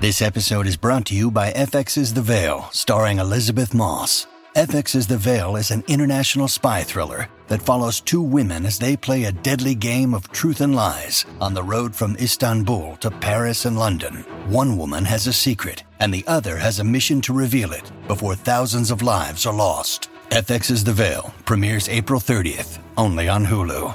This episode is brought to you by FX's The Veil, starring Elizabeth Moss. FX's The Veil is an international spy thriller that follows two women as they play a deadly game of truth and lies on the road from Istanbul to Paris and London. One woman has a secret, and the other has a mission to reveal it before thousands of lives are lost. FX's The Veil premieres April 30th, only on Hulu.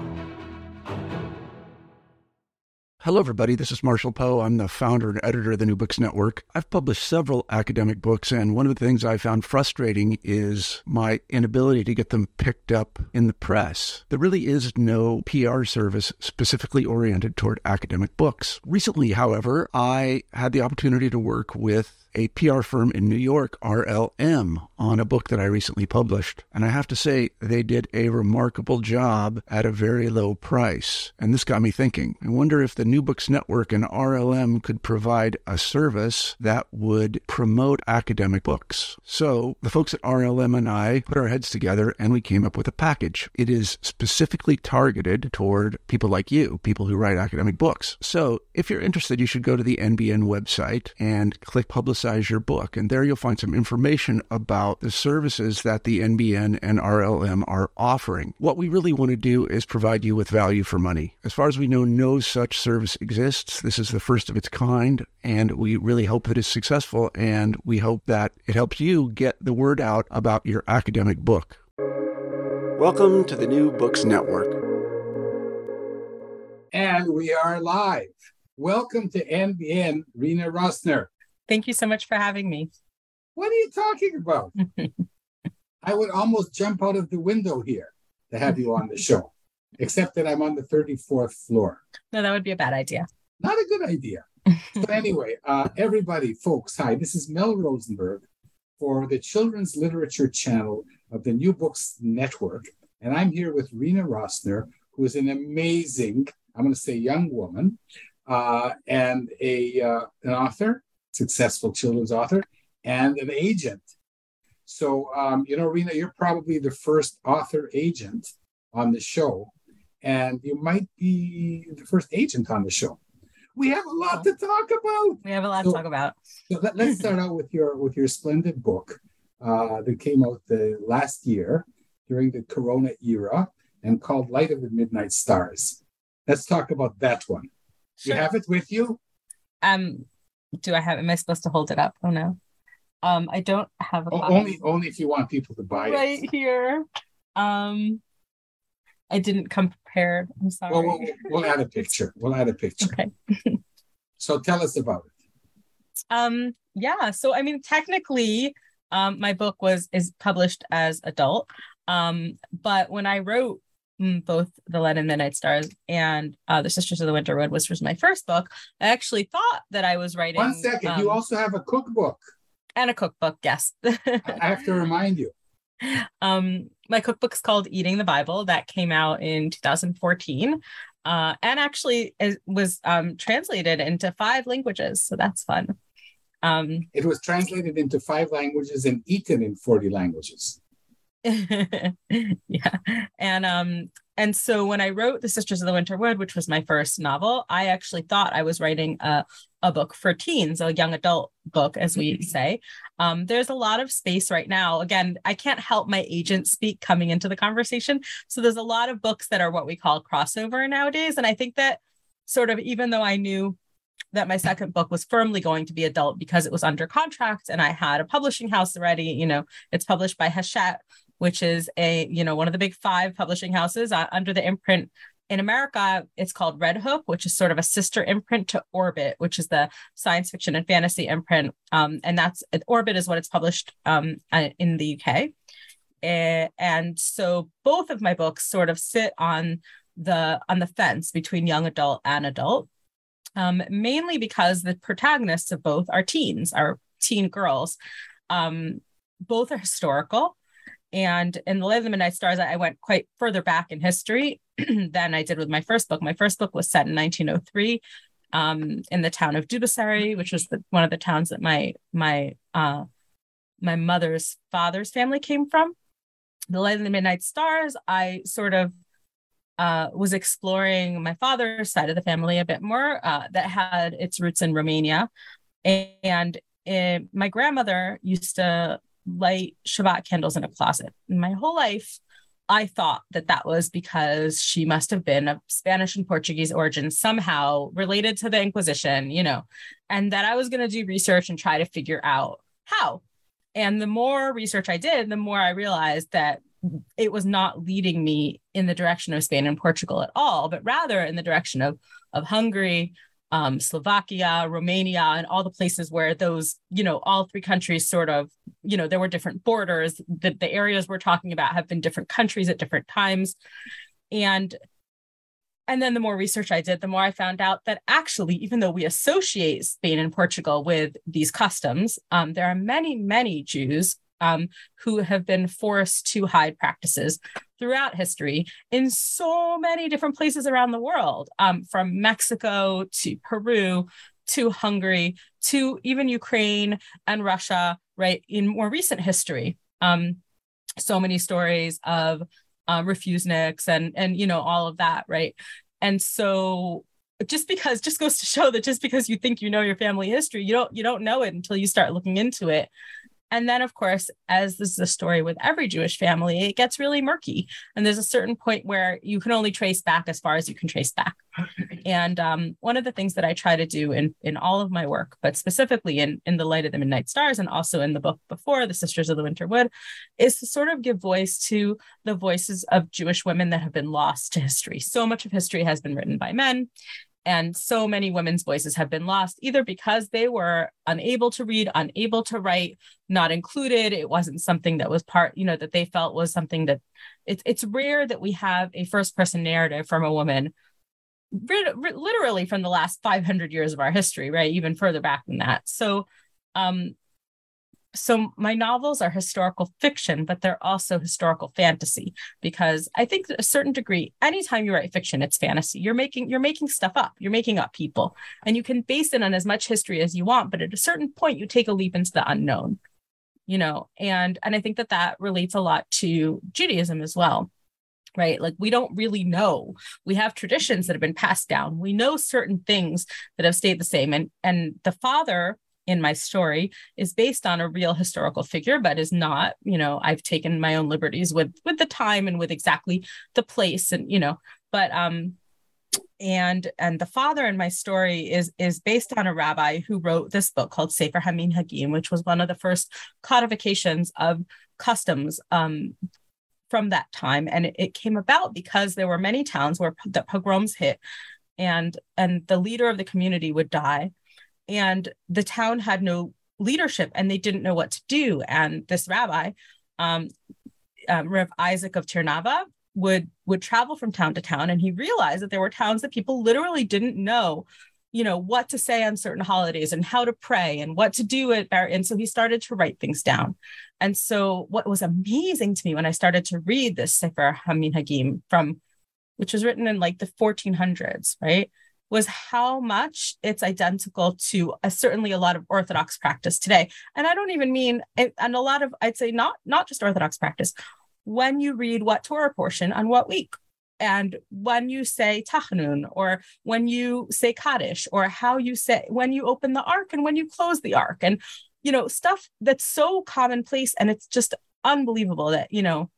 Hello, everybody. This is Marshall Poe. I'm the founder and editor of the New Books Network. I've published several academic books, and one of the things I found frustrating is my inability to get them picked up in the press. There really is no PR service specifically oriented toward academic books. Recently, however, I had the opportunity to work with a PR firm in New York, RLM, on a book that I recently published. And I have to say, they did a remarkable job at a very low price. And this got me thinking. I wonder if the New Books Network and RLM could provide a service that would promote academic books. So the folks at RLM and I put our heads together and we came up with a package. It is specifically targeted toward people like you, people who write academic books. So if you're interested, you should go to the NBN website and click Publicize your book. And there you'll find some information about the services that the NBN and RLM are offering. What we really want to do is provide you with value for money. As far as we know, no such service exists. This is the first of its kind, and we really hope it is successful, and we hope that it helps you get the word out about your academic book. Welcome to the New Books Network. And we are live. Welcome to NBN, Rena Rosner. Thank you so much for having me. What are you talking about? I would almost jump out of the window here to have you on the show, except that I'm on the 34th floor. No, that would be a bad idea. Not a good idea. So anyway, everybody, folks, hi, this is Mel Rosenberg for the Children's Literature Channel of the New Books Network. And I'm here with Rena Rosner, who is an amazing, I'm going to say young woman, and an author, successful children's author, and an agent. So, Rena, you're probably the first author agent on the show, and you might be the first agent on the show. We have a lot to talk about. We have a lot to talk about. So let's start out with your splendid book that came out last year during the Corona era and called Light of the Midnight Stars. Let's talk about that one. Sure. You have it with you? Am I supposed to hold it up? Oh no. I don't have a copy. Only if you want people to buy right it. Here. I didn't come prepared. I'm sorry. Well, we'll add a picture. Okay. So tell us about it. Yeah. So I mean, technically, my book is published as adult. But when I wrote both The Light and Midnight Stars and The Sisters of the Winterwood, which was my first book, I actually thought that I was writing... 1 second, you also have a cookbook. And a cookbook, yes. I have to remind you. My cookbook's called Eating the Bible. That came out in 2014. And actually it was translated into 5 languages, so that's fun. It was translated into 5 languages and eaten in 40 languages. Yeah. And so when I wrote The Sisters of the Winterwood, which was my first novel, I actually thought I was writing a book for teens, a young adult book, as we say. There's a lot of space right now. Again, I can't help my agent speak coming into the conversation. So there's a lot of books that are what we call crossover nowadays. And I think that sort of, even though I knew that my second book was firmly going to be adult because it was under contract and I had a publishing house already, it's published by Hachette, which is one of the big 5 publishing houses under the imprint. In America, it's called Red Hook, which is sort of a sister imprint to Orbit, which is the science fiction and fantasy imprint. And that's Orbit is what it's published in the UK. And so both of my books sort of sit on the fence between young adult and adult, mainly because the protagonists of both are teens, are teen girls. Both are historical. And in The Light of the Midnight Stars, I went quite further back in history than I did with my first book. My first book was set in 1903 in the town of Dubussary, which was one of the towns that my mother's father's family came from. The Light of the Midnight Stars, I sort of was exploring my father's side of the family a bit more, that had its roots in Romania. And my grandmother used to light Shabbat candles in a closet. And my whole life, I thought that that was because she must have been of Spanish and Portuguese origin, somehow related to the Inquisition, and that I was going to do research and try to figure out how. And the more research I did, the more I realized that it was not leading me in the direction of Spain and Portugal at all, but rather in the direction of Hungary, Slovakia, Romania, and all the places where those, all three countries sort of, there were different borders. The areas we're talking about have been different countries at different times. And then the more research I did, the more I found out that actually, even though we associate Spain and Portugal with these customs, there are many, many Jews who have been forced to hide practices throughout history in so many different places around the world, from Mexico to Peru to Hungary to even Ukraine and Russia, right? In more recent history, so many stories of refuseniks and all of that, right? And so just goes to show that just because you think you know your family history, you don't know it until you start looking into it. And then, of course, as this is a story with every Jewish family, it gets really murky. And there's a certain point where you can only trace back as far as you can trace back. And one of the things that I try to do in all of my work, but specifically in The Light of the Midnight Stars and also in the book before, The Sisters of the Winter Wood, is to sort of give voice to the voices of Jewish women that have been lost to history. So much of history has been written by men. And so many women's voices have been lost, either because they were unable to read, unable to write, not included. It wasn't something that was part, that they felt was something that it's rare that we have a first person narrative from a woman, literally from the last 500 years of our history, right? Even further back than that. So my novels are historical fiction, but they're also historical fantasy, because I think to a certain degree, anytime you write fiction, it's fantasy. You're making stuff up. You're making up people, and you can base it on as much history as you want. But at a certain point, you take a leap into the unknown, and I think that relates a lot to Judaism as well. Right? Like, we don't really know. We have traditions that have been passed down. We know certain things that have stayed the same. And the father in my story is based on a real historical figure, but is not, I've taken my own liberties with the time and with exactly the place and, but, and the father in my story is based on a rabbi who wrote this book called Sefer HaMinhagim, which was one of the first codifications of customs, from that time. And it came about because there were many towns where the pogroms hit, and the leader of the community would die. And the town had no leadership, and they didn't know what to do. And this rabbi, Rav Isaac of Tirnava, would travel from town to town, and he realized that there were towns that people literally didn't know, what to say on certain holidays and how to pray and what to do and so he started to write things down. And so what was amazing to me when I started to read this Sefer HaMinhagim which was written in like the 1400s, right, was how much it's identical to certainly a lot of Orthodox practice today. And I don't even mean, and a lot of, I'd say not just Orthodox practice, when you read what Torah portion on what week, and when you say Tachanun, or when you say Kaddish, or how you say, when you open the ark and when you close the ark, and, stuff that's so commonplace. And it's just unbelievable that,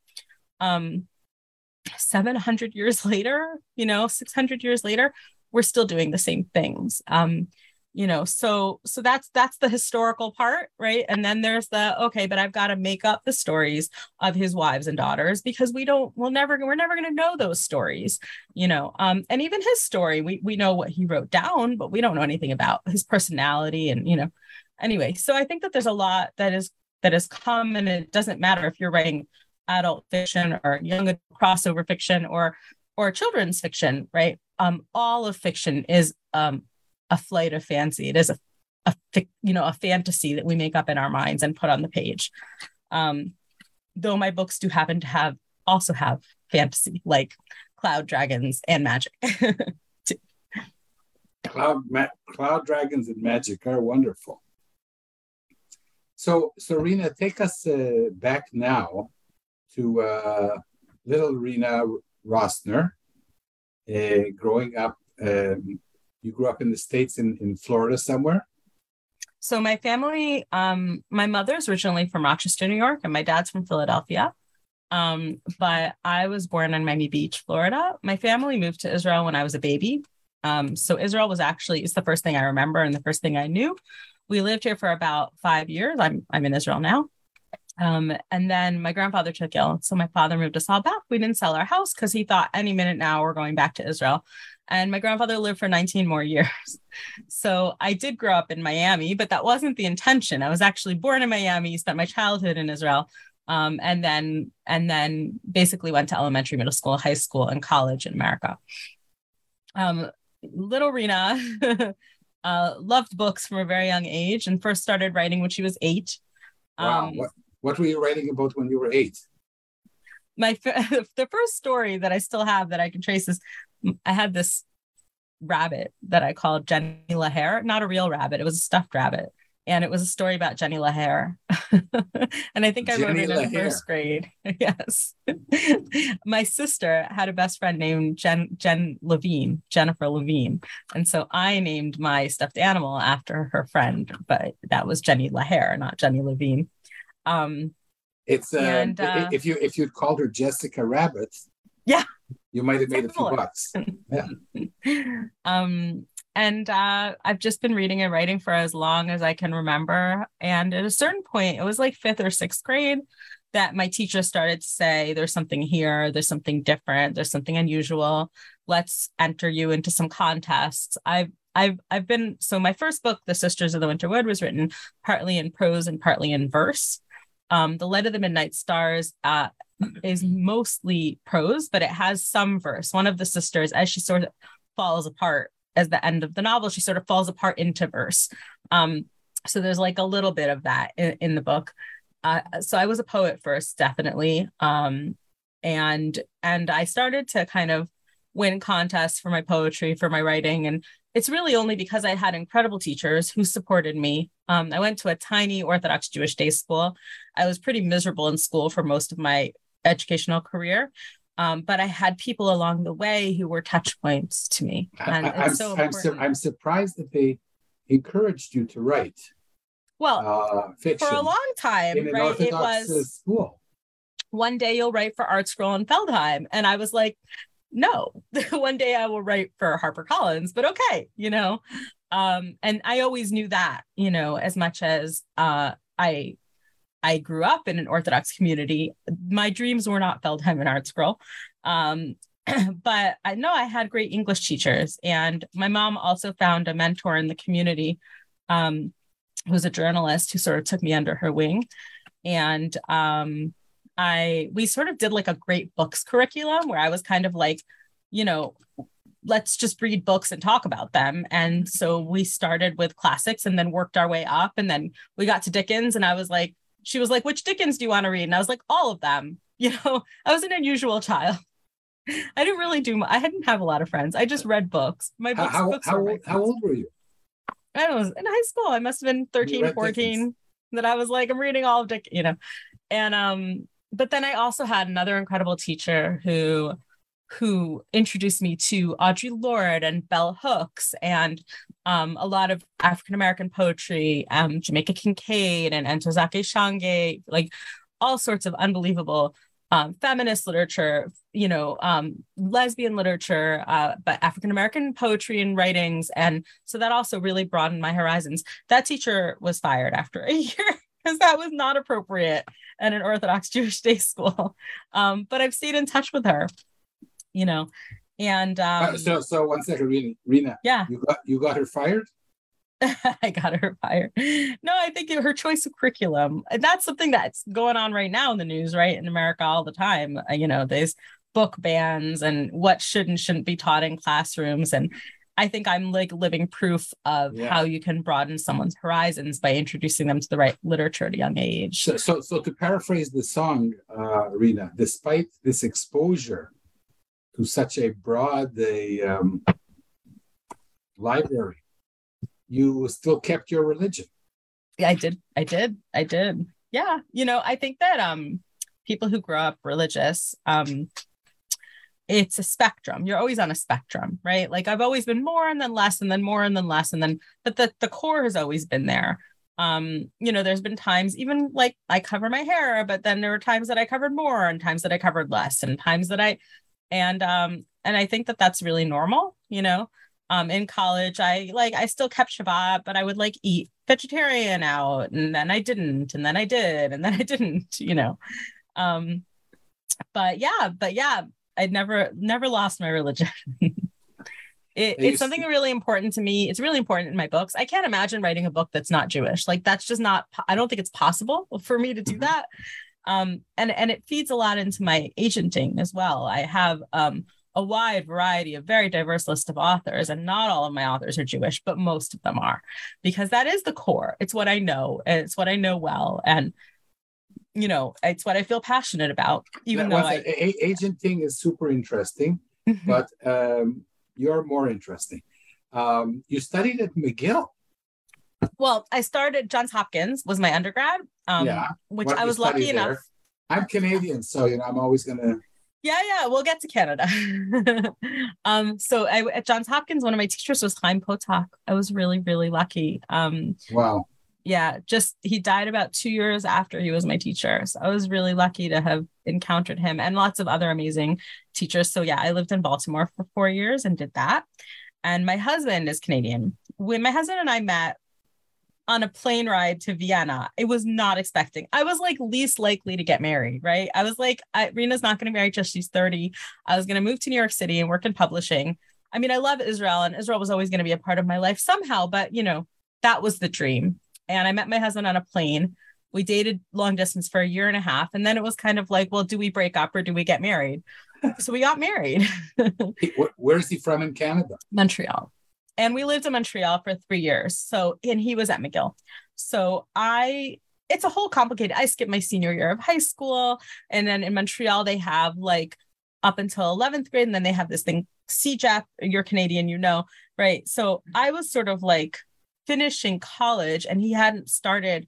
700 years later, 600 years later, we're still doing the same things. So that's the historical part, right? And then there's okay, but I've got to make up the stories of his wives and daughters, because we're never going to know those stories, and even his story, we know what he wrote down, but we don't know anything about his personality and, anyway. So I think that there's a lot that is common. It doesn't matter if you're writing adult fiction or young crossover fiction or children's fiction, right? All of fiction is a flight of fancy. It is a fantasy that we make up in our minds and put on the page. Though my books do happen to also have fantasy, like cloud dragons and magic. Cloud dragons and magic are wonderful. So Rena, take us back now to little Rena Rosner, growing up. You grew up in the States, in Florida somewhere? So my family, my mother's originally from Rochester, New York, and my dad's from Philadelphia. But I was born in Miami Beach, Florida. My family moved to Israel when I was a baby. So Israel is the first thing I remember and the first thing I knew. We lived here for about 5 years. I'm in Israel now. And then my grandfather took ill. So my father moved us all back. We didn't sell our house because he thought any minute now we're going back to Israel. And my grandfather lived for 19 more years. So I did grow up in Miami, but that wasn't the intention. I was actually born in Miami, spent my childhood in Israel, and then basically went to elementary, middle school, high school, and college in America. Little Rena loved books from a very young age and first started writing when she was 8. Wow. What were you writing about when you were 8? The first story that I still have that I can trace is I had this rabbit that I called Jenny LaHare, not a real rabbit. It was a stuffed rabbit. And it was a story about Jenny LaHare. And I think I wrote it in first grade. Yes. My sister had a best friend named Jennifer Levine. And so I named my stuffed animal after her friend, but that was Jenny LaHare, not Jenny Levine. If you'd called her Jessica Rabbit, yeah, you might have made a few bucks. Yeah. And I've just been reading and writing for as long as I can remember. And at a certain point, it was like 5th or 6th grade, that my teacher started to say, there's something here, there's something different, there's something unusual. Let's enter you into some contests. So my first book, The Sisters of the Winter Wood, was written partly in prose and partly in verse. The Light of the Midnight Stars is mostly prose, but it has some verse. One of the sisters, as she sort of falls apart, as the end of the novel, she sort of falls apart into verse. So there's like a little bit of that in the book. So I was a poet first, definitely. And I started to kind of win contests for my poetry, for my writing. And it's really only because I had incredible teachers who supported me. I went to a tiny Orthodox Jewish day school. I was pretty miserable in school for most of my educational career. But I had people along the way who were touch points to me. And I'm surprised that they encouraged you to write. Well, fiction for a long time, in an right? Orthodox It was school. One day you'll write for Art Scroll and Feldheim. And I was like, no, one day I will write for HarperCollins, but okay, and I always knew that, as much as I grew up in an Orthodox community, my dreams were not Feldheim and Art Scroll. But I know I had great English teachers, and my mom also found a mentor in the community who was a journalist who sort of took me under her wing. And we sort of did like a great books curriculum where I was kind of like, let's just read books and talk about them. And so we started with classics and then worked our way up. And then we got to Dickens, and she was like, which Dickens do you want to read? And I was like, all of them. I was an unusual child. I didn't have a lot of friends. I just read books. My books. How old were you? I was in high school. I must have been 13, 14. Dickens. That I was like, I'm reading all of Dickens, And but then I also had another incredible teacher who introduced me to Audre Lorde and Bell Hooks and a lot of African-American poetry, Jamaica Kincaid and Ntozake Shange, like all sorts of unbelievable feminist literature, lesbian literature, but African-American poetry and writings. And so that also really broadened my horizons. That teacher was fired after a year because that was not appropriate at an Orthodox Jewish day school. But I've stayed in touch with her, and so 1 second, Rena. Yeah, you got her fired. I got her fired. No, I think her choice of curriculum, and that's something that's going on right now in the news, right, in America all the time. There's book bans and what should and shouldn't be taught in classrooms, and I think I'm like living proof of how you can broaden someone's horizons by introducing them to the right literature at a young age. So to paraphrase the song, Rena, despite this exposure to such a broad library, you still kept your religion. Yeah, I did. Yeah. I think that people who grow up religious, it's a spectrum. You're always on a spectrum, right? Like I've always been more and then less and then more and then less. And then, but the core has always been there. There's been times even like I cover my hair, but then there were times that I covered more and times that I covered less and times that and I think that that's really normal, in college, I still kept Shabbat, but I would like eat vegetarian out and then I didn't, and then I did, and then I didn't, but yeah, I'd never lost my religion. It's something really important to me. It's really important in my books. I can't imagine writing a book that's not Jewish. Like that's just not, I don't think it's possible for me to do that. And it feeds a lot into my agenting as well. I have a wide variety of very diverse list of authors, and not all of my authors are Jewish, but most of them are, because that is the core. It's what I know, and it's what I know well. And it's what I feel passionate about, even though agenting is super interesting, but you're more interesting. You studied at McGill. Well, I started Johns Hopkins was my undergrad, which I was lucky enough. I'm Canadian, so I'm always gonna. Yeah, we'll get to Canada. So at Johns Hopkins, one of my teachers was Chaim Potok. I was really, really lucky. Wow. Yeah, he died about 2 years after he was my teacher. So I was really lucky to have encountered him and lots of other amazing teachers. So yeah, I lived in Baltimore for 4 years and did that. And my husband is Canadian. When my husband and I met on a plane ride to Vienna, it was not expecting. I was like least likely to get married, right? I was like, Rena's not going to marry till she's 30. I was going to move to New York City and work in publishing. I mean, I love Israel, and Israel was always going to be a part of my life somehow, but that was the dream. And I met my husband on a plane. We dated long distance for 1.5 years. And then it was kind of like, well, do we break up or do we get married? So we got married. Where is he from in Canada? Montreal. And we lived in Montreal for 3 years. And he was at McGill. So it's a whole complicated, I skipped my senior year of high school. And then in Montreal, they have like up until 11th grade. And then they have this thing, CEGEP, you're Canadian, right? So I was sort of like finishing college, and he hadn't started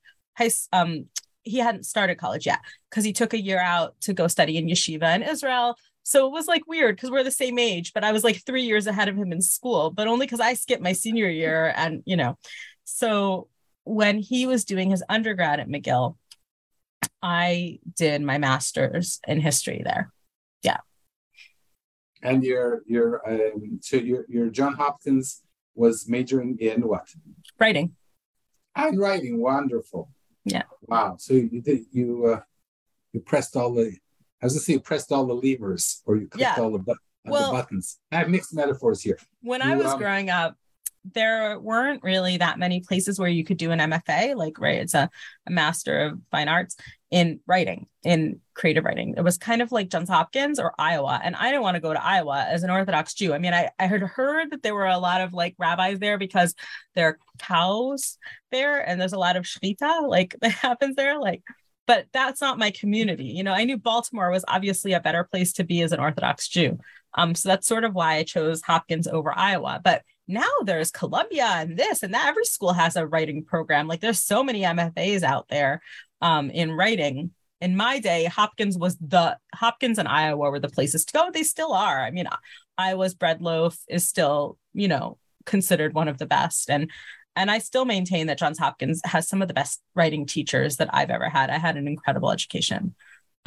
college yet because he took a year out to go study in yeshiva in Israel. So it was like weird because we're the same age, but I was like 3 years ahead of him in school, but only because I skipped my senior year. And, so when he was doing his undergrad at McGill, I did my master's in history there. Yeah. And your John Hopkins was majoring in what? Writing. And writing. Wonderful. Yeah. Wow. So you pressed all the, I was going to say you pressed all the levers, or you clicked all the buttons. I have mixed metaphors here. When I was growing up, there weren't really that many places where you could do an MFA, right? It's a Master of Fine Arts in writing, in creative writing. It was kind of like Johns Hopkins or Iowa. And I didn't want to go to Iowa as an Orthodox Jew. I mean, I had heard that there were a lot of rabbis there because there are cows there and there's a lot of shechita that happens there. But that's not my community. I knew Baltimore was obviously a better place to be as an Orthodox Jew. So that's sort of why I chose Hopkins over Iowa. But now there's Columbia and this and that. Every school has a writing program. There's so many MFAs out there in writing. In my day, Hopkins and Iowa were the places to go. They still are. I mean, Iowa's bread loaf is still, considered one of the best. And I still maintain that Johns Hopkins has some of the best writing teachers that I've ever had. I had an incredible education.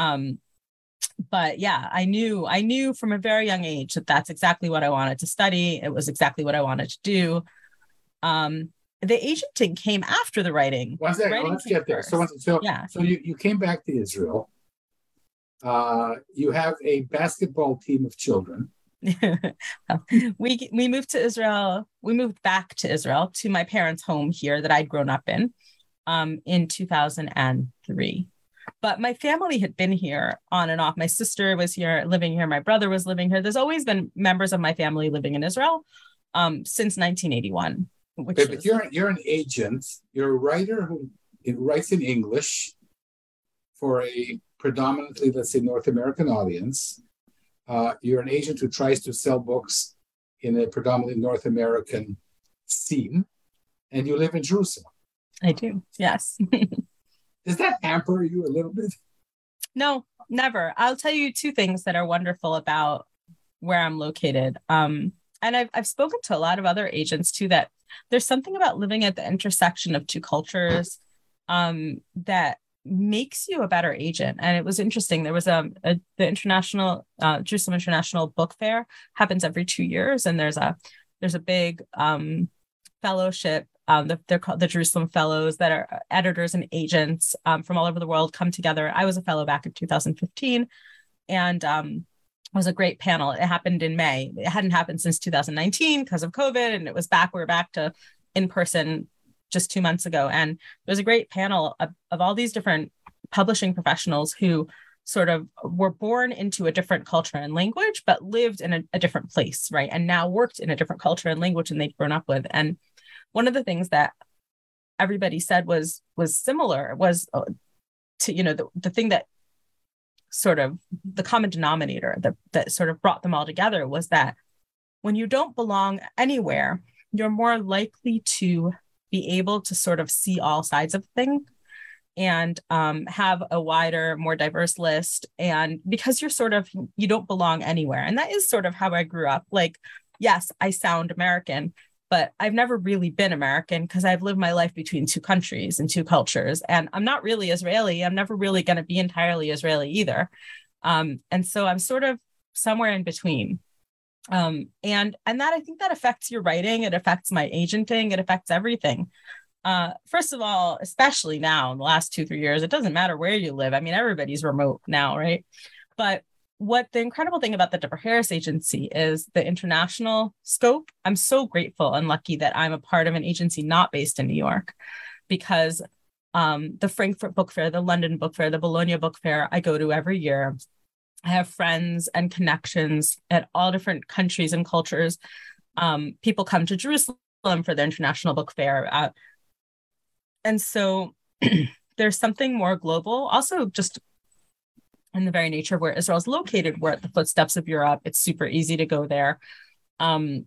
But yeah, I knew from a very young age that that's exactly what I wanted to study. It was exactly what I wanted to do. The agenting came after the writing. Let's get there. So you came back to Israel. You have a basketball team of children. We moved to Israel. We moved back to Israel, to my parents' home here that I'd grown up in 2003. But my family had been here on and off. My sister was here, living here. My brother was living here. There's always been members of my family living in Israel since 1981. But you're an agent. You're a writer who writes in English for a predominantly, let's say, North American audience. You're an agent who tries to sell books in a predominantly North American scene, and you live in Jerusalem. I do, yes. Does that hamper you a little bit? No, never. I'll tell you two things that are wonderful about where I'm located. And I've spoken to a lot of other agents too that there's something about living at the intersection of two cultures that makes you a better agent. And it was interesting. There was the international Jerusalem International Book Fair happens every 2 years, and there's a big fellowship. They're called the Jerusalem Fellows, that are editors and agents from all over the world come together. I was a fellow back in 2015, and it was a great panel. It happened in May. It hadn't happened since 2019 because of COVID, and we're back to in person just 2 months ago. And there was a great panel of all these different publishing professionals who sort of were born into a different culture and language, but lived in a different place, right? And now worked in a different culture and language than they'd grown up with. And one of the things that everybody said was similar was to, the thing that sort of the common denominator that sort of brought them all together was that when you don't belong anywhere, you're more likely to be able to sort of see all sides of things and have a wider, more diverse list. And because you don't belong anywhere. And that is sort of how I grew up. Like, yes, I sound American, but I've never really been American because I've lived my life between two countries and two cultures. And I'm not really Israeli. I'm never really going to be entirely Israeli either. And so I'm sort of somewhere in between. And that, I think that affects your writing. It affects my agenting. It affects everything. First of all, especially now in the last 2-3 years, it doesn't matter where you live. I mean, everybody's remote now, right? But what the incredible thing about the Deborah Harris Agency is the international scope. I'm so grateful and lucky that I'm a part of an agency not based in New York, because the Frankfurt Book Fair, the London Book Fair, the Bologna Book Fair, I go to every year. I have friends and connections at all different countries and cultures. People come to Jerusalem for the International Book Fair. And so there's something more global. Also, just in the very nature of where Israel is located, we're at the footsteps of Europe. It's super easy to go there. And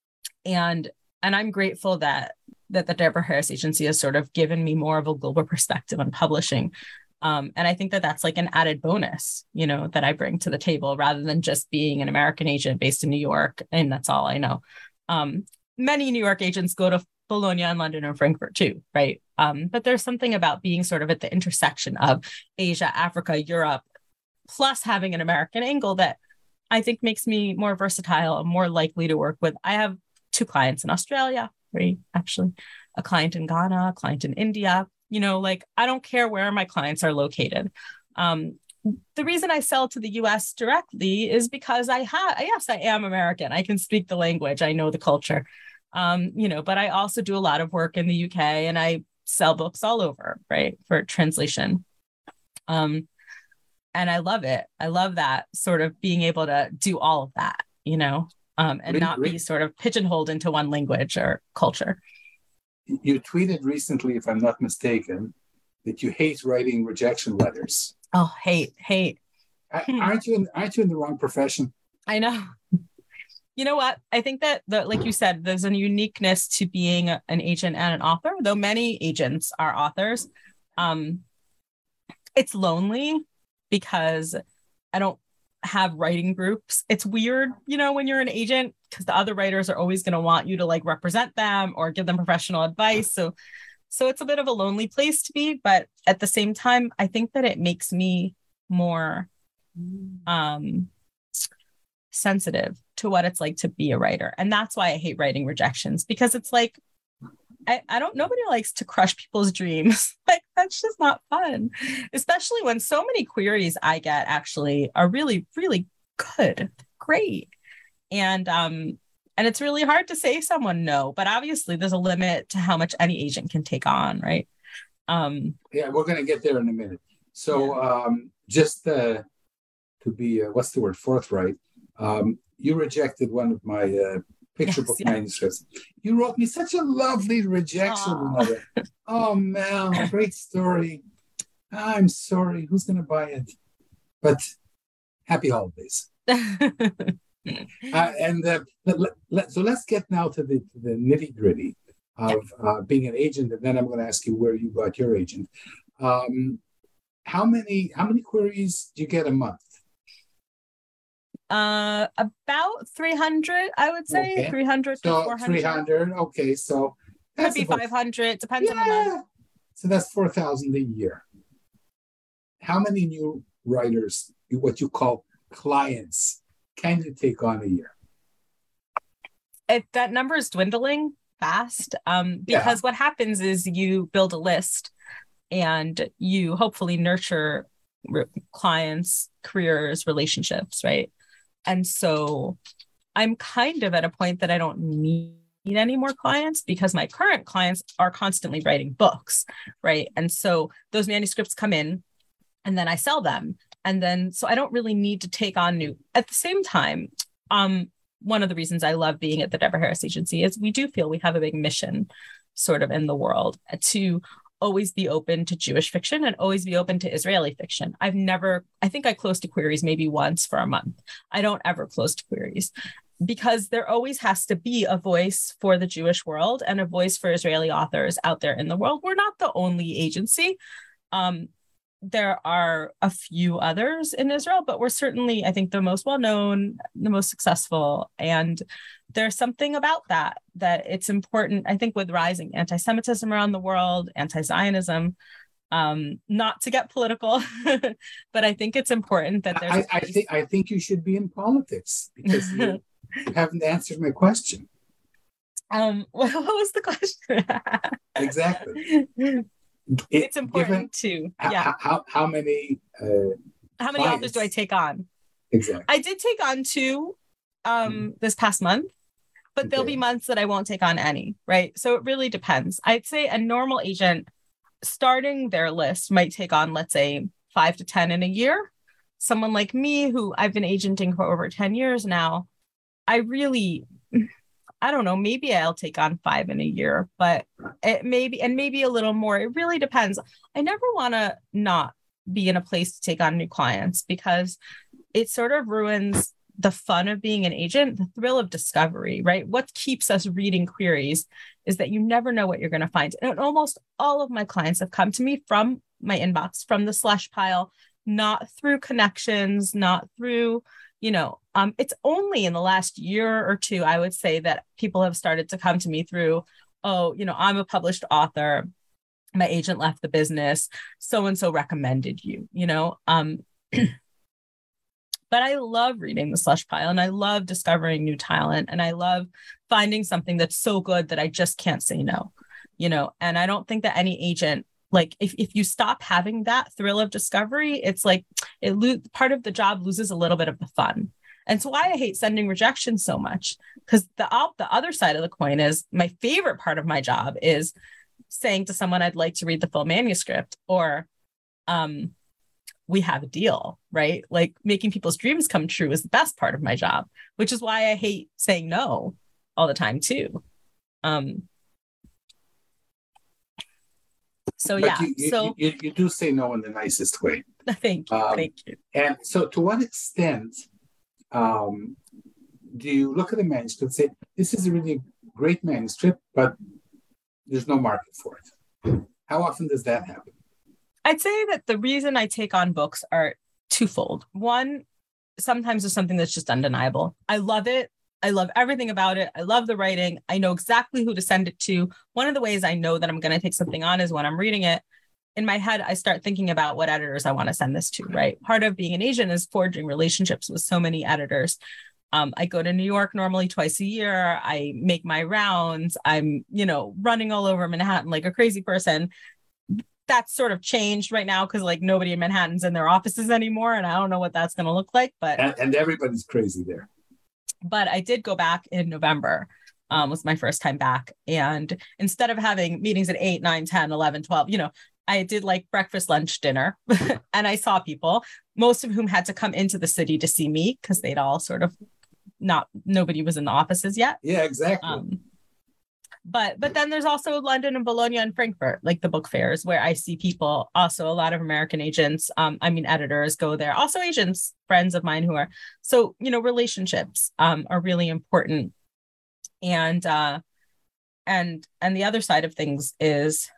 I'm grateful that the Deborah Harris Agency has sort of given me more of a global perspective on publishing. And I think that that's like an added bonus, that I bring to the table rather than just being an American agent based in New York. And that's all I know. Many New York agents go to Bologna and London and Frankfurt too, right? But there's something about being sort of at the intersection of Asia, Africa, Europe, plus having an American angle that I think makes me more versatile and more likely to work with. I have 2 clients in Australia, 3 actually, a client in Ghana, a client in India. I don't care where my clients are located. The reason I sell to the US directly is because yes, I am American. I can speak the language. I know the culture. But I also do a lot of work in the UK, and I sell books all over, right, for translation. And I love it. I love that sort of being able to do all of that, and not be sort of pigeonholed into one language or culture. You tweeted recently, if I'm not mistaken, that you hate writing rejection letters. Oh, hate. Aren't you in the wrong profession? I know. You know what? I think that, like you said, there's a uniqueness to being an agent and an author, though many agents are authors. It's lonely because I don't have writing groups. It's weird, when you're an agent, because the other writers are always going to want you to like represent them or give them professional advice. So it's a bit of a lonely place to be. But at the same time, I think that it makes me more sensitive to what it's like to be a writer. And that's why I hate writing rejections, because it's like, nobody likes to crush people's dreams. Like, that's just not fun, especially when so many queries I get actually are really, really good, great. And it's really hard to say someone no, but obviously there's a limit to how much any agent can take on, right? Yeah, we're going to get there in a minute. So just to be, what's the word, forthright, you rejected one of my picture book manuscripts. You wrote me such a lovely rejection letter. Oh, Mel, great story. I'm sorry. Who's going to buy it? But happy holidays. So let's get now to the nitty gritty of being an agent, and then I'm going to ask you where you got your agent. How many queries do you get a month? About 300, I would say. Okay. 300 to So 400. 300. Okay, so Could that's be about 500, depends on the month. So that's 4,000 a year. How many new writers, what you call clients, can you take on a year? That number is dwindling fast, because what happens is you build a list and you hopefully nurture clients, careers, relationships, right? And so I'm kind of at a point that I don't need any more clients because my current clients are constantly writing books, right? And so those manuscripts come in and then I sell them. And then, so I don't really need to take on new. At the same time, one of the reasons I love being at the Deborah Harris Agency is we do feel we have a big mission sort of in the world to always be open to Jewish fiction and always be open to Israeli fiction. I think I close to queries maybe once for a month. I don't ever close to queries because there always has to be a voice for the Jewish world and a voice for Israeli authors out there in the world. We're not the only agency. There are a few others in Israel, but we're certainly, I think, the most well-known, the most successful. And there's something about that it's important, I think, with rising anti-Semitism around the world, anti-Zionism, not to get political, but I think it's important that there's... I think you should be in politics because you haven't answered my question. What was the question? Exactly. It's important to how many authors do I take on? Exactly. I did take on 2 this past month, but there'll be months that I won't take on any, right? So it really depends. I'd say a normal agent starting their list might take on, let's say, 5 to 10 in a year. Someone like me, who I've been agenting for over 10 years now, I don't know, maybe I'll take on 5 in a year, but maybe a little more. It really depends. I never want to not be in a place to take on new clients because it sort of ruins the fun of being an agent, the thrill of discovery, right? What keeps us reading queries is that you never know what you're going to find. And almost all of my clients have come to me from my inbox, from the slush pile, not through connections, not through, it's only in the last year or 2, I would say, that people have started to come to me through, I'm a published author. My agent left the business. So-and-so recommended you, But I love reading the slush pile and I love discovering new talent and I love finding something that's so good that I just can't say no, and I don't think that any agent, like if you stop having that thrill of discovery, it's like part of the job loses a little bit of the fun. And so why I hate sending rejections so much, because the other side of the coin is my favorite part of my job is saying to someone, I'd like to read the full manuscript, or we have a deal, right? Like making people's dreams come true is the best part of my job, which is why I hate saying no all the time too. So but yeah, you do say no in the nicest way. Thank you. Thank you. And so to what extent do you look at a manuscript and say, this is a really great manuscript, but there's no market for it? How often does that happen? I'd say that the reason I take on books are twofold. One, sometimes there's something that's just undeniable. I love it. I love everything about it. I love the writing. I know exactly who to send it to. One of the ways I know that I'm going to take something on is when I'm reading it. In my head, I start thinking about what editors I want to send this to, right? Part of being an agent is forging relationships with so many editors. I go to New York normally twice a year. I make my rounds. I'm, running all over Manhattan like a crazy person. That's sort of changed right now because like nobody in Manhattan's in their offices anymore. And I don't know what that's going to look like, but. And everybody's crazy there. But I did go back in November, was my first time back. And instead of having meetings at 8, 9, 10, 11, 12, I did like breakfast, lunch, dinner, and I saw people, most of whom had to come into the city to see me because they'd all sort of nobody was in the offices yet. Yeah, exactly. But then there's also London and Bologna and Frankfurt, like the book fairs where I see people, also a lot of American agents, editors go there, also agents, friends of mine who are, so, relationships are really important. And the other side of things is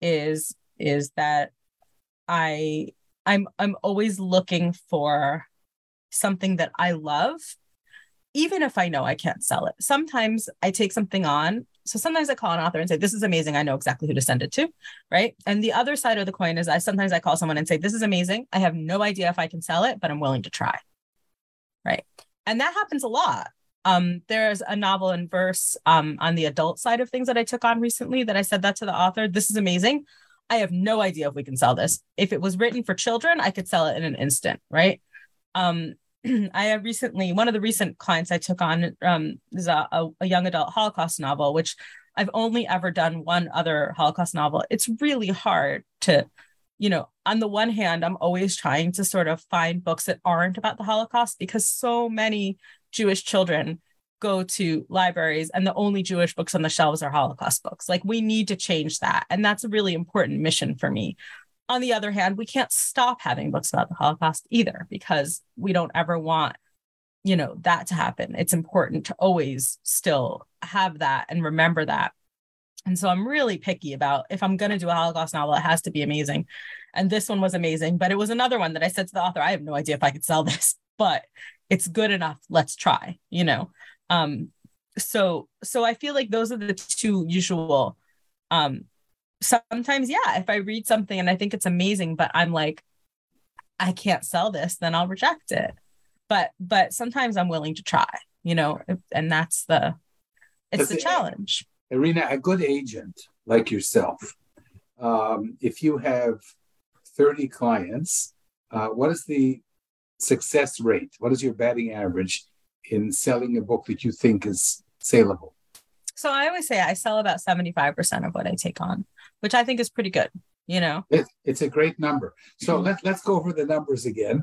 that I'm always looking for something that I love, even if I know I can't sell it. Sometimes I take something on. So sometimes I call an author and say, this is amazing. I know exactly who to send it to, right? And the other side of the coin is sometimes I call someone and say, this is amazing. I have no idea if I can sell it, but I'm willing to try, right? And that happens a lot. There's a novel in verse on the adult side of things that I took on recently that I said that to the author, this is amazing. I have no idea if we can sell this. If it was written for children, I could sell it in an instant, right? I have recently, one of the recent clients I took on is a young adult Holocaust novel, which I've only ever done one other Holocaust novel. It's really hard to, on the one hand, I'm always trying to sort of find books that aren't about the Holocaust because so many Jewish children go to libraries and the only Jewish books on the shelves are Holocaust books. Like, we need to change that. And that's a really important mission for me. On the other hand, we can't stop having books about the Holocaust either, because we don't ever want, that to happen. It's important to always still have that and remember that. And so I'm really picky about, if I'm going to do a Holocaust novel, it has to be amazing. And this one was amazing, but it was another one that I said to the author, I have no idea if I could sell this, but it's good enough. Let's try, So I feel like those are the two usual, sometimes, if I read something and I think it's amazing, but I'm like, I can't sell this, then I'll reject it. But sometimes I'm willing to try, and that's the challenge. Irina, a good agent like yourself, if you have 30 clients, what is the success rate? What is your batting average in selling a book that you think is saleable? So I always say I sell about 75% of what I take on, which I think is pretty good, It's a great number. So let's go over the numbers again.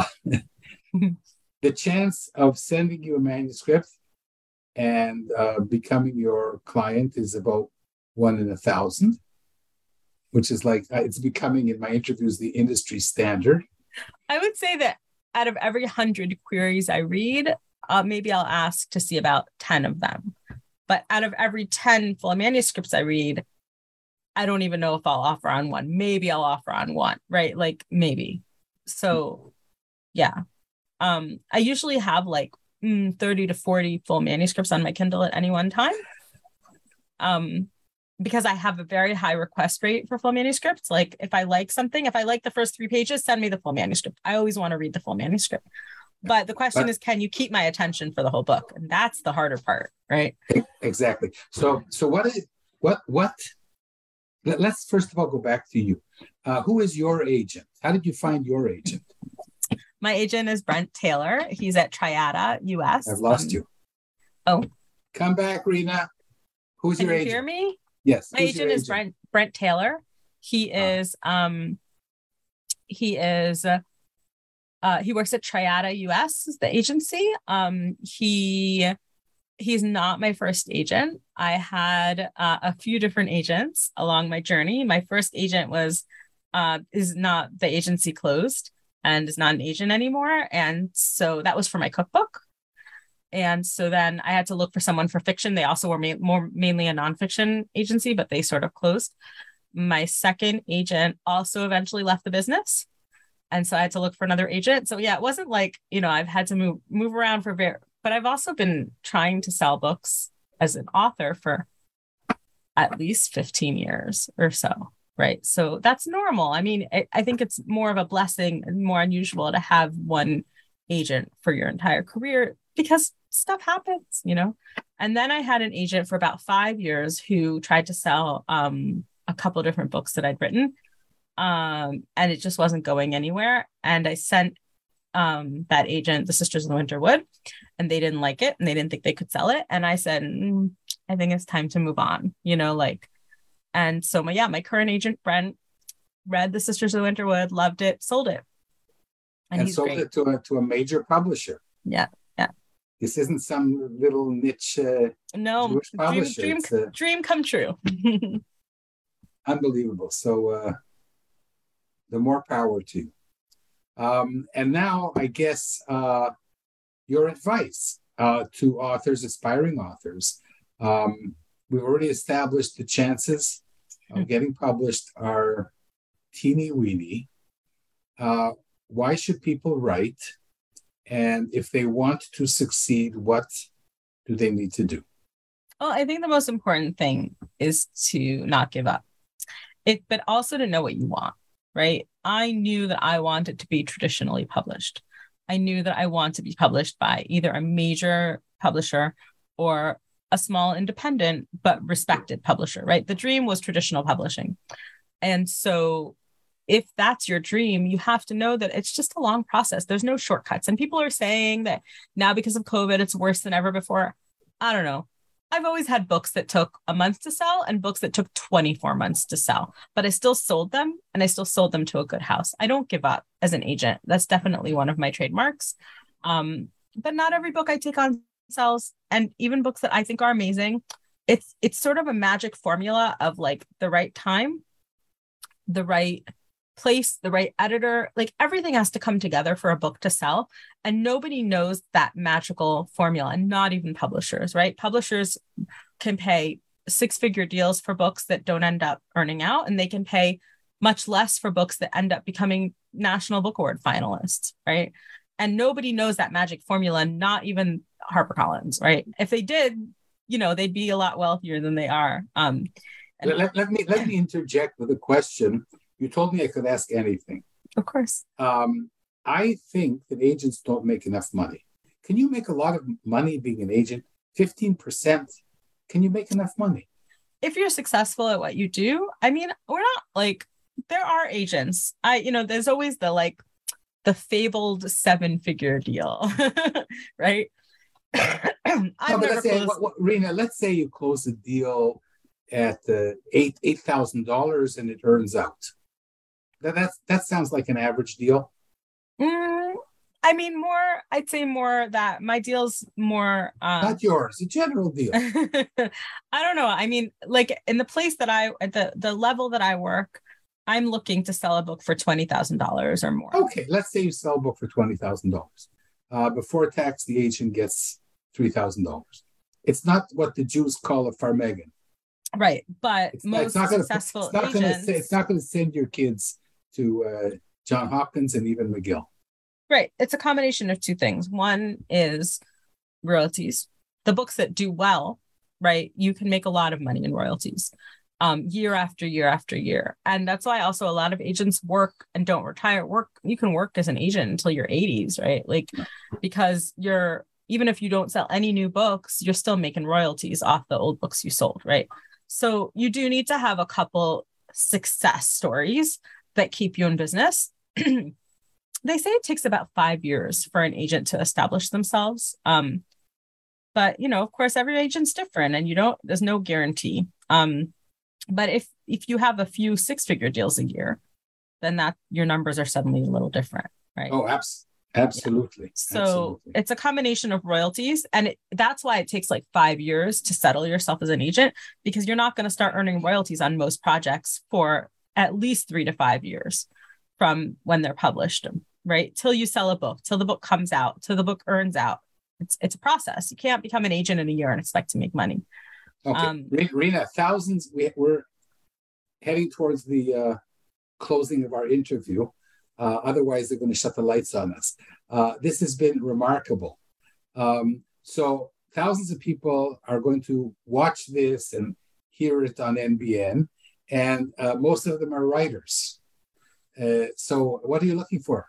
The chance of sending you a manuscript and becoming your client is about 1 in 1,000, which is like, it's becoming, in my interviews, the industry standard. I would say that out of every 100 queries I read, maybe I'll ask to see about 10 of them. But out of every 10 full manuscripts I read, I don't even know if I'll offer on one. Maybe I'll offer on one, right? Like, maybe. So, yeah. I usually have like 30 to 40 full manuscripts on my Kindle at any one time. Because I have a very high request rate for full manuscripts. Like, if I like something, if I like the first 3 pages, send me the full manuscript. I always want to read the full manuscript. But the question is, can you keep my attention for the whole book? And that's the harder part, right? Exactly. So let's first of all go back to you. Who is your agent? How did you find your agent? My agent is Brent Taylor. He's at Triada US. I've lost you. Oh. Come back, Rena. Who's your agent? Can you hear me? Yes. My agent is Brent Taylor. He works at Triada US, is the agency. He's not my first agent. I had a few different agents along my journey. My first agent is not, the agency closed and is not an agent anymore. And so that was for my cookbook. And so then I had to look for someone for fiction. They also were mainly a nonfiction agency, but they sort of closed. My second agent also eventually left the business. And so I had to look for another agent. So yeah, it wasn't like, I've had to move around but I've also been trying to sell books as an author for at least 15 years or so. Right. So that's normal. I mean, I think it's more of a blessing and more unusual to have one agent for your entire career because stuff happens, And then I had an agent for about 5 years who tried to sell a couple of different books that I'd written. And it just wasn't going anywhere. And I sent that agent, the Sisters of the Winter Wood, and they didn't like it and they didn't think they could sell it. And I said, I think it's time to move on, and so my current agent, Brent, read the Sisters of the Winter Wood, loved it, sold it. And sold it to a major publisher. Yeah. Yeah. This isn't some little niche Jewish publisher. Dream come true. Unbelievable. So the more power to you. And now, I guess, your advice to authors, aspiring authors. We've already established the chances of getting published are teeny weeny. Why should people write? And if they want to succeed, what do they need to do? Well, I think the most important thing is to not give up, but also to know what you want, right? I knew that I wanted to be traditionally published. I knew that I want to be published by either a major publisher or a small independent but respected publisher, right? The dream was traditional publishing. And so if that's your dream, you have to know that it's just a long process. There's no shortcuts. And people are saying that now because of COVID, it's worse than ever before. I don't know. I've always had books that took a month to sell and books that took 24 months to sell, but I still sold them, and I still sold them to a good house. I don't give up as an agent. That's definitely one of my trademarks. But not every book I take on sells, and even books that I think are amazing. It's sort of a magic formula of like the right time, the right place, the right editor, like everything has to come together for a book to sell. And nobody knows that magical formula, and not even publishers, right? Publishers can pay six-figure deals for books that don't end up earning out, and they can pay much less for books that end up becoming National Book Award finalists, right? And nobody knows that magic formula, not even HarperCollins, right? If they did, they'd be a lot wealthier than they are. Let me interject with a question. You told me I could ask anything. Of course. I think that agents don't make enough money. Can you make a lot of money being an agent? 15%? Can you make enough money? If you're successful at what you do, I mean, we're not like, there are agents. There's always the fabled 7-figure deal, right? Rena, let's say you close a deal at $8,000 and it earns out. That sounds like an average deal. I'd say more that my deal's more not yours, a general deal. I don't know. I mean, like in the place that at the level that I work, I'm looking to sell a book for $20,000 or more. Okay, let's say you sell a book for $20,000. Before tax, the agent gets $3,000. It's not what the Jews call a farmegen. Right, but most successful agents... It's not going to send your kids to John Hopkins and even McGill. Right. It's a combination of two things. One is royalties. The books that do well, right, you can make a lot of money in royalties year after year after year. And that's why also a lot of agents work and don't retire. You can work as an agent until your 80s, right? Like, because even if you don't sell any new books, you're still making royalties off the old books you sold, right? So you do need to have a couple success stories that keep you in business. They say it takes about 5 years for an agent to establish themselves. But, of course, every agent's different, and there's no guarantee. But if you have a few 6-figure deals a year, then your numbers are suddenly a little different, right? Oh, absolutely. Yeah. So absolutely. It's a combination of royalties, and that's why it takes like 5 years to settle yourself as an agent, because you're not going to start earning royalties on most projects for at least 3 to 5 years from when they're published, right? Till you sell a book, till the book comes out, till the book earns out. It's a process. You can't become an agent in a year and expect to make money. Okay, Rena, thousands. We're heading towards the closing of our interview. Otherwise, they're going to shut the lights on us. This has been remarkable. So thousands of people are going to watch this and hear it on NBN, and most of them are writers. So what are you looking for?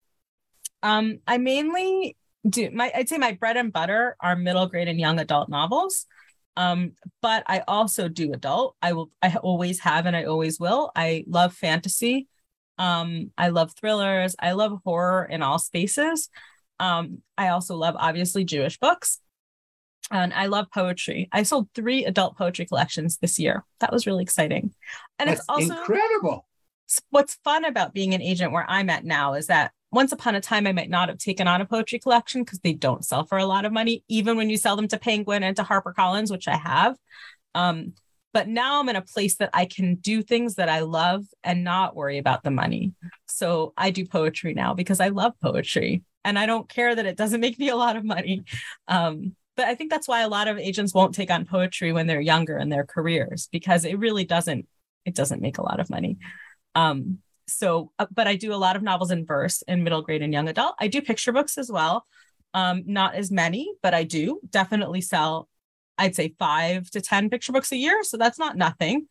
I mainly I'd say my bread and butter are middle grade and young adult novels. But I also do adult. I always have, and I always will. I love fantasy. I love thrillers. I love horror in all spaces. I also love, obviously, Jewish books. And I love poetry. I sold 3 adult poetry collections this year. That was really exciting. And That's it's also incredible. What's fun about being an agent where I'm at now is that once upon a time, I might not have taken on a poetry collection because they don't sell for a lot of money, even when you sell them to Penguin and to HarperCollins, which I have. But now I'm in a place that I can do things that I love and not worry about the money. So I do poetry now because I love poetry, and I don't care that it doesn't make me a lot of money. But I think that's why a lot of agents won't take on poetry when they're younger in their careers, because it really doesn't make a lot of money. but I do a lot of novels in verse in middle grade and young adult. I do picture books as well. Not as many, but I do definitely sell, I'd say 5 to 10 picture books a year. So that's not nothing.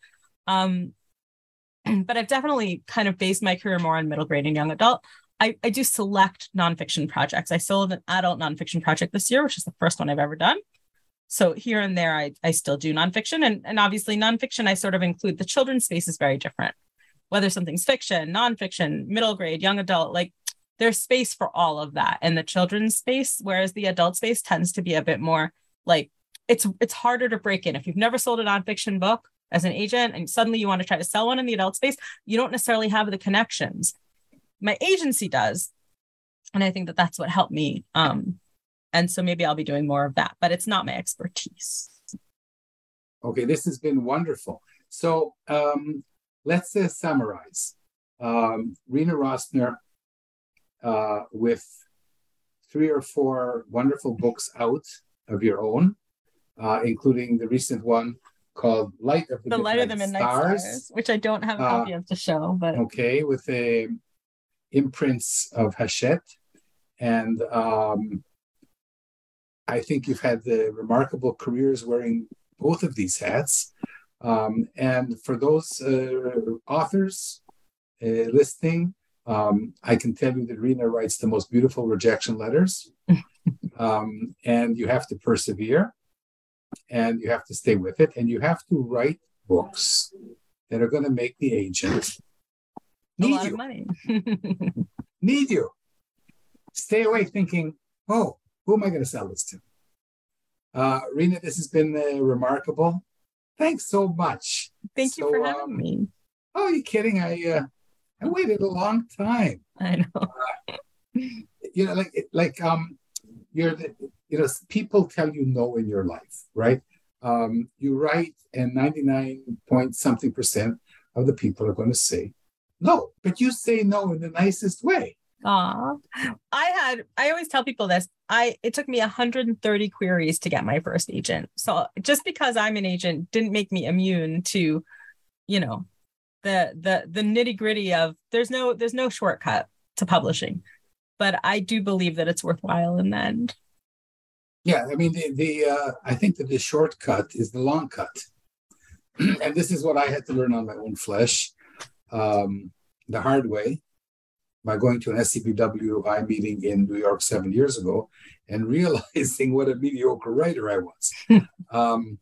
But I've definitely kind of based my career more on middle grade and young adult. I do select nonfiction projects. I sold an adult nonfiction project this year, which is the first one I've ever done. So here and there, I still do nonfiction. And obviously nonfiction, I sort of include the children's space is very different. Whether something's fiction, nonfiction, middle grade, young adult, like there's space for all of that in the children's space, whereas the adult space tends to be a bit more like it's harder to break in. If you've never sold a nonfiction book as an agent and suddenly you want to try to sell one in the adult space, you don't necessarily have the connections. My agency does. And I think that that's what helped me. And so maybe I'll be doing more of that, but it's not my expertise. Okay, this has been wonderful. So let's summarize. Rena Rosner, with 3 or 4 wonderful books out of your own, including the recent one called Light of the Midnight Stars, which I don't have a copy of to show, but okay, with the imprints of Hachette, and I think you've had the remarkable careers wearing both of these hats. And for those authors listening, I can tell you that Rena writes the most beautiful rejection letters, and you have to persevere, and you have to stay with it, and you have to write books that are going to make the agent need you. Money. Need you. Stay away thinking, oh, who am I going to sell this to? Rena, this has been remarkable. Thanks so much. Thank you for having me. Oh, are you kidding? I waited a long time. I know. People tell you no in your life, right? You write, and 99% of the people are going to say no, but you say no in the nicest way. I always tell people this. It took me 130 queries to get my first agent. So just because I'm an agent didn't make me immune to, the nitty gritty of there's no shortcut to publishing, but I do believe that it's worthwhile in the end. Yeah. I mean, I think that the shortcut is the long cut. And this is what I had to learn on my own flesh, the hard way, by going to an SCBWI meeting in New York 7 years ago and realizing what a mediocre writer I was.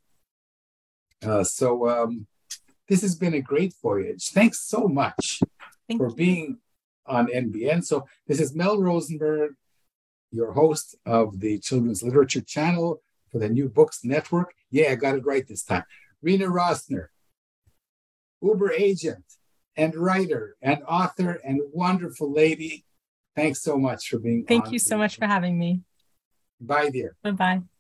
This has been a great voyage. Thanks so much for being on NBN. So this is Mel Rosenberg, your host of the Children's Literature Channel for the New Books Network. Yeah, I got it right this time. Rena Rosner, Uber agent and writer and author and wonderful lady. Thanks so much for being on. Thank you so much for having me. Bye, dear. Bye-bye.